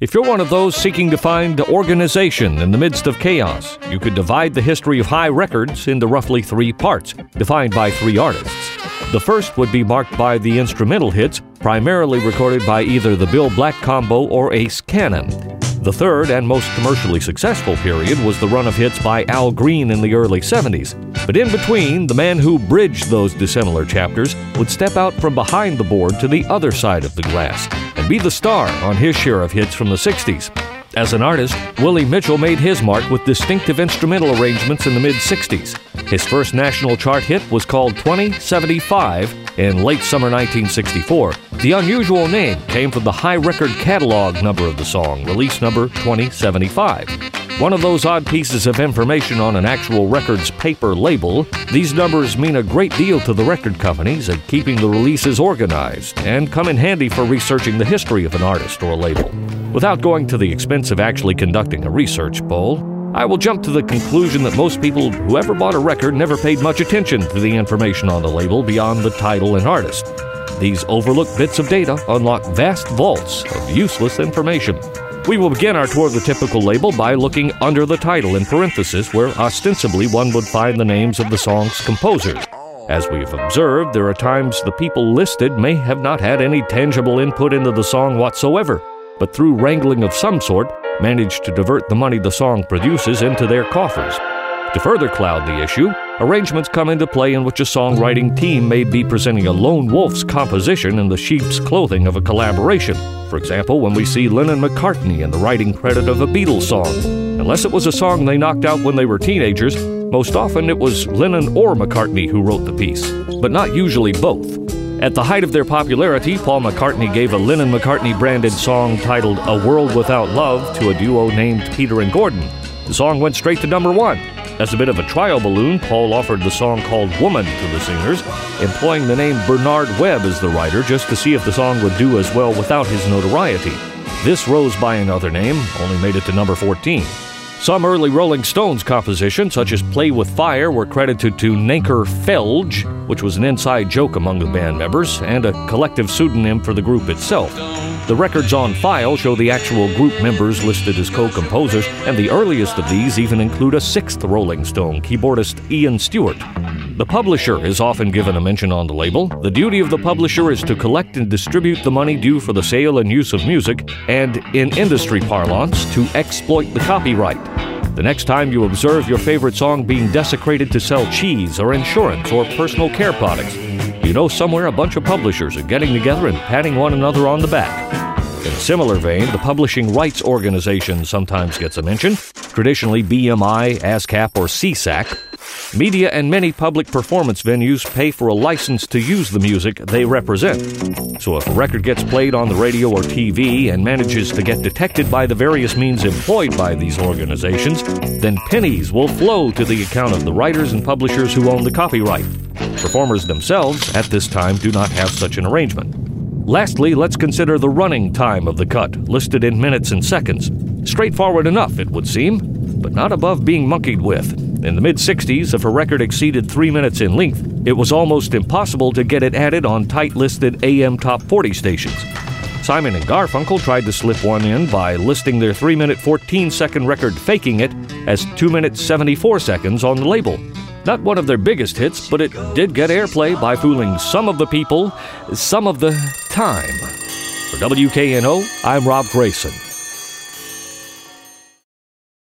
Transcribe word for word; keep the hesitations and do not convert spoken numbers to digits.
If you're one of those seeking to find organization in the midst of chaos, you could divide the history of Hi Records into roughly three parts, defined by three artists. The first would be marked by the instrumental hits, primarily recorded by either the Bill Black Combo or Ace Cannon. The third and most commercially successful period was the run of hits by Al Green in the early seventies. But in between, the man who bridged those dissimilar chapters would step out from behind the board to the other side of the glass and be the star on his share of hits from the sixties. As an artist, Willie Mitchell made his mark with distinctive instrumental arrangements in the mid-sixties. His first national chart hit was called twenty seventy-five in late summer nineteen sixty-four. The unusual name came from the Hi Record catalog number of the song, release number twenty seventy-five. One of those odd pieces of information on an actual record's paper label, these numbers mean a great deal to the record companies at keeping the releases organized and come in handy for researching the history of an artist or a label. Without going to the expense of actually conducting a research poll, I will jump to the conclusion that most people who ever bought a record never paid much attention to the information on the label beyond the title and artist. These overlooked bits of data unlock vast vaults of useless information. We will begin our tour of the typical label by looking under the title in parentheses, where ostensibly one would find the names of the song's composers. As we have observed, there are times the people listed may have not had any tangible input into the song whatsoever, but through wrangling of some sort, managed to divert the money the song produces into their coffers. To further cloud the issue, arrangements come into play in which a songwriting team may be presenting a lone wolf's composition in the sheep's clothing of a collaboration. For example, when we see Lennon-McCartney in the writing credit of a Beatles song. Unless it was a song they knocked out when they were teenagers, most often it was Lennon or McCartney who wrote the piece, but not usually both. At the height of their popularity, Paul McCartney gave a Lennon-McCartney branded song titled A World Without Love to a duo named Peter and Gordon. The song went straight to number one. As a bit of a trial balloon, Paul offered the song called Woman to the singers, employing the name Bernard Webb as the writer just to see if the song would do as well without his notoriety. This Rose by Another Name only made it to number fourteen. Some early Rolling Stones compositions, such as Play With Fire, were credited to Nanker Felge, which was an inside joke among the band members and a collective pseudonym for the group itself. The records on file show the actual group members listed as co-composers, and the earliest of these even include a sixth Rolling Stone, keyboardist Ian Stewart. The publisher is often given a mention on the label. The duty of the publisher is to collect and distribute the money due for the sale and use of music, and, in industry parlance, to exploit the copyright. The next time you observe your favorite song being desecrated to sell cheese or insurance or personal care products, you know somewhere a bunch of publishers are getting together and patting one another on the back. In a similar vein, the Publishing Rights Organization sometimes gets a mention, traditionally B M I, ASCAP, or C S A C. Media and many public performance venues pay for a license to use the music they represent. So if a record gets played on the radio or T V and manages to get detected by the various means employed by these organizations, then pennies will flow to the account of the writers and publishers who own the copyright. Performers themselves, at this time, do not have such an arrangement. Lastly, let's consider the running time of the cut, listed in minutes and seconds. Straightforward enough, it would seem, but not above being monkeyed with. In the mid-sixties, if a record exceeded three minutes in length, it was almost impossible to get it added on tight-listed A M top forty stations. Simon and Garfunkel tried to slip one in by listing their three minute fourteen second record Faking It as two minutes seventy-four seconds on the label. Not one of their biggest hits, but it did get airplay by fooling some of the people some of the time. For W K N O, I'm Rob Grayson.